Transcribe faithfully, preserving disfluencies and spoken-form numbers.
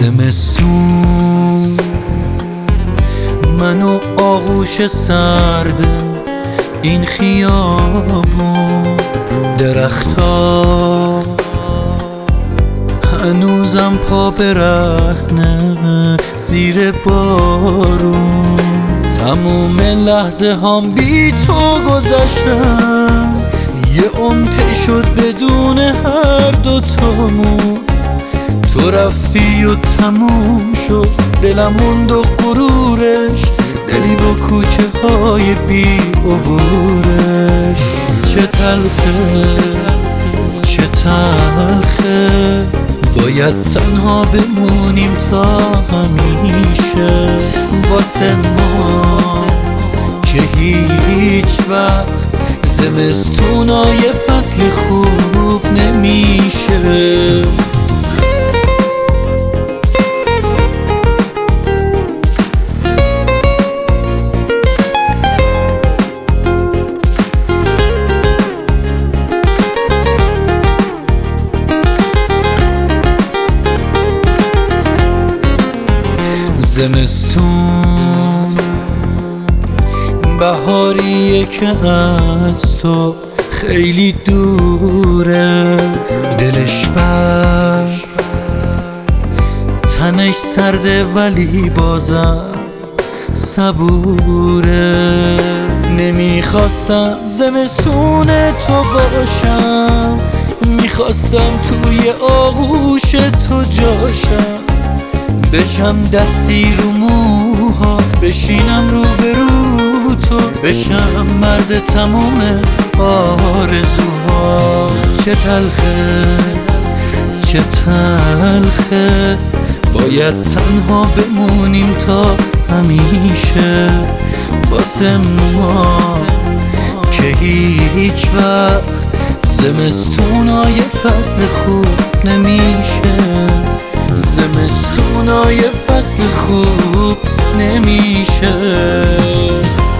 زمستون منو آغوش سرد این خیابون، درختا هنوزم پا برهنه زیر بارون. تموم لحظه هم بی تو گذشتن، یه عمر طی شد بدون هر دوتامون. تو رفتی و تموم شد دلم موند و غرورش، دلی با کوچه های بی عبورش. چه تلخه چه تلخه باید تنها بمونیم تا همیشه، واسه ما که هیچ وقت زمستونای فصل خوب نمیشه. زمستون بهاریه که از تو خیلی دوره، دلش بر تنش سرده ولی بازم صبوره. نمیخواستم زمستون تو باشم، میخواستم توی آغوش تو جاشم، بشم دستی رو موهات، بشینم رو به رو تو، بشم مرد تموم آرزوها. چه تلخه چه تلخه باید تنها بمونیم تا همیشه، واسه ما که هیچ وقت زمستونای فصل خوب نمیشه، زمستونای فصل خوب نمیشه.